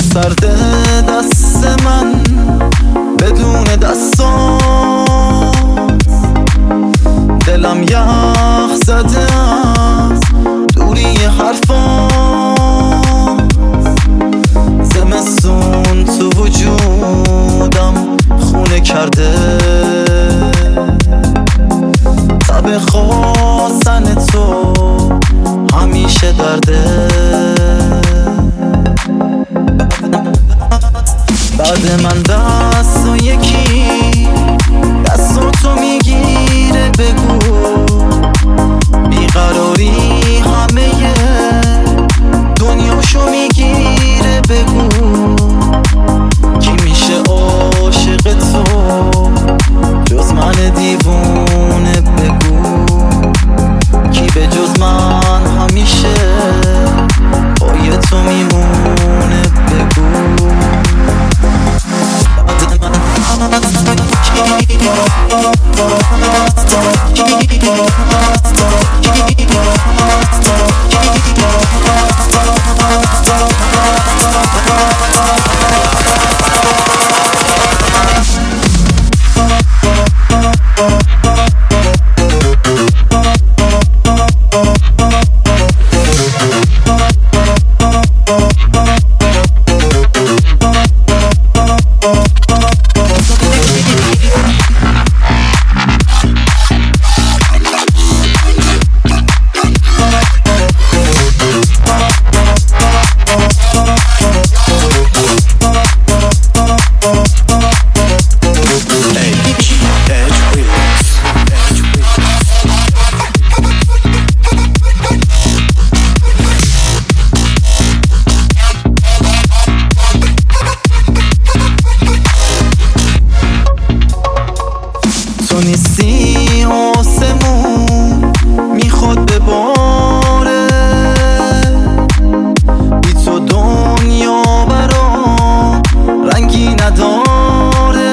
سرد دست من بدون دستان، دلم یخ زده از دوری حرفان. زمستون تو وجودم خونه کرده، تب خواستن تو همیشه درده. بعد من دست و یکی دست و تو میگیره، بگو بیقراری همه دنیاشو میگیره، بگو کی میشه عاشق تو جز من دیوونه، بگو کی به جز من همیشه پای تو میمونه، بگو تو نیستی آسمون میخواد بباره، بی تو دنیا برام رنگی نداره.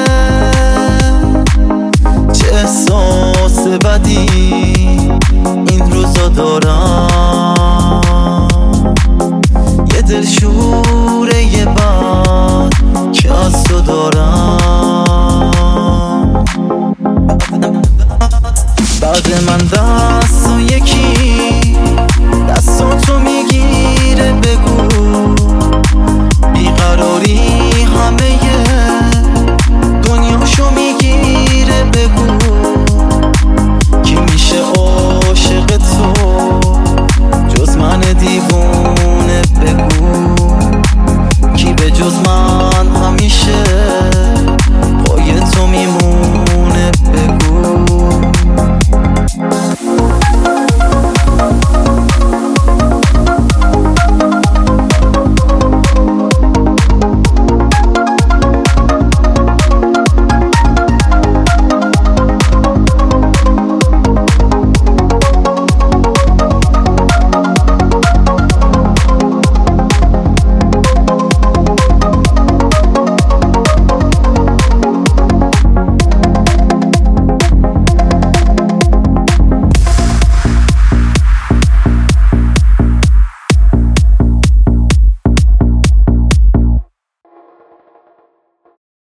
چه احساس بدی این روزا دارم، یه دل